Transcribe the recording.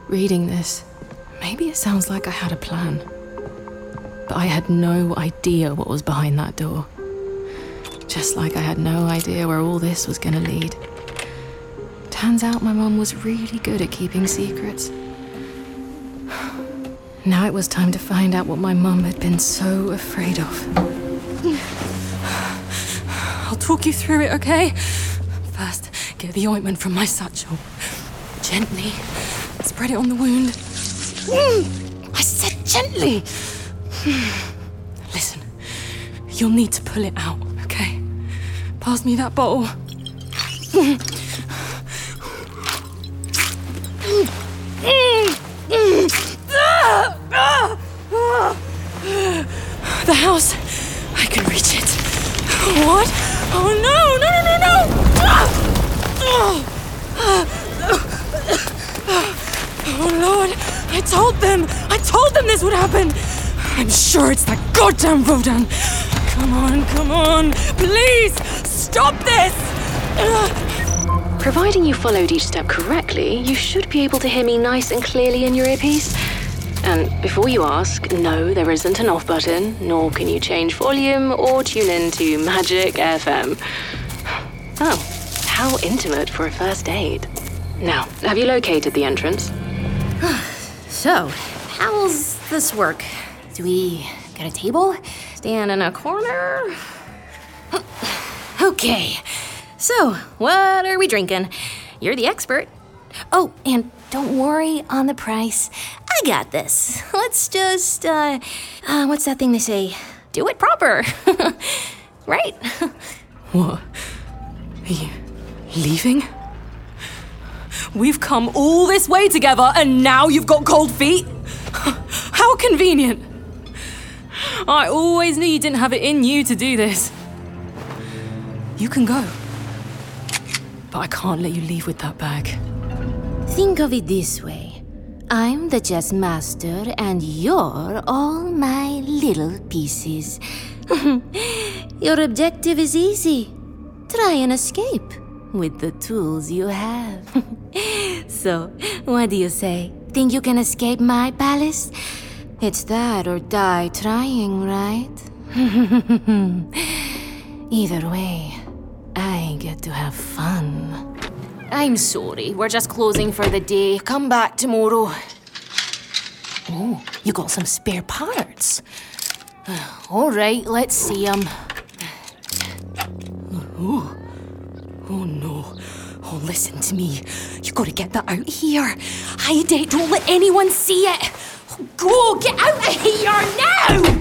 Reading this, maybe it sounds like I had a plan. But I had no idea what was behind that door. Just like I had no idea where all this was gonna lead. Turns out my mum was really good at keeping secrets. Now it was time to find out what my mum had been so afraid of. I'll talk you through it, okay? First, get the ointment from my satchel. Gently spread it on the wound. I said gently! Listen, you'll need to pull it out, okay? Pass me that bottle. The house. I can reach it. What? Oh no, no, no, no, no! Oh Lord, I told them this would happen. I'm sure it's that goddamn Rodan. Come on, please, stop this! Providing you followed each step correctly, you should be able to hear me nice and clearly in your earpiece. And before you ask, no, there isn't an off button, nor can you change volume or tune in to Magic FM. Oh, how intimate for a first date. Now, have you located the entrance? So, how's this work? Do we get a table? Stand in a corner? Okay, so what are we drinking? You're the expert. Oh, and don't worry on the price. I got this. Let's just, what's that thing they say? Do it proper. Right? What? Are you leaving? We've come all this way together and now you've got cold feet? How convenient. I always knew you didn't have it in you to do this. You can go. But I can't let you leave with that bag. Think of it this way. I'm the chess master and you're all my little pieces. Your objective is easy. Try and escape with the tools you have. So, what do you say? Think you can escape my palace? It's that or die trying, right? Either way, I get to have fun. I'm sorry, we're just closing for the day. Come back tomorrow. Oh, you got some spare parts. All right, let's see them. Oh no. Oh, listen to me. You gotta get that out of here. Hide it, don't let anyone see it. Go, get out of here now!